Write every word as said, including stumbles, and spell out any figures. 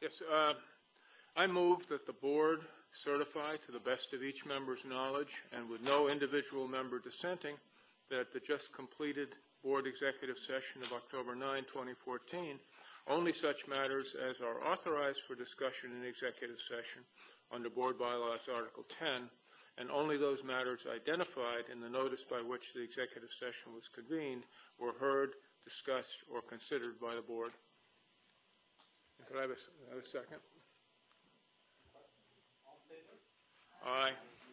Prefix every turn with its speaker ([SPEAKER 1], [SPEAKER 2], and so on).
[SPEAKER 1] Yes, uh, I move that the board certify to the best of each member's knowledge and with no individual member dissenting that the just completed board executive session of October ninth, twenty fourteen, only such matters as are authorized for discussion in executive session under Board Bylaws Article ten, and only those matters identified in the notice by which the executive session was convened were heard, discussed, or considered by the board. Could I have a, have a second? Aye.